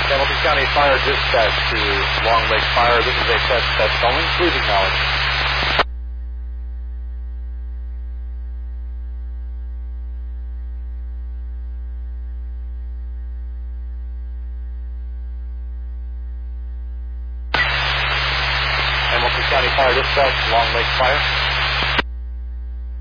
Hamilton County Fire Dispatch to Long Lake Fire. This is a test going. Please acknowledge. Hamilton County Fire Dispatch, Long Lake Fire.